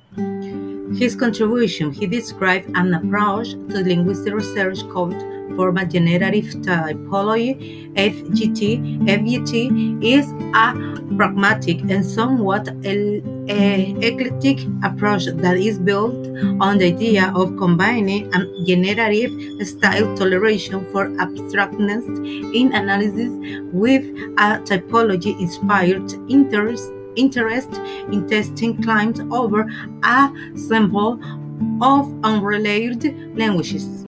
His contribution, he described an approach to linguistic research called formal generative typology (FGT). FGT is a pragmatic and somewhat eclectic approach that is built on the idea of combining a generative style toleration for abstractness in analysis with a typology-inspired interest in testing claims over a sample of unrelated languages.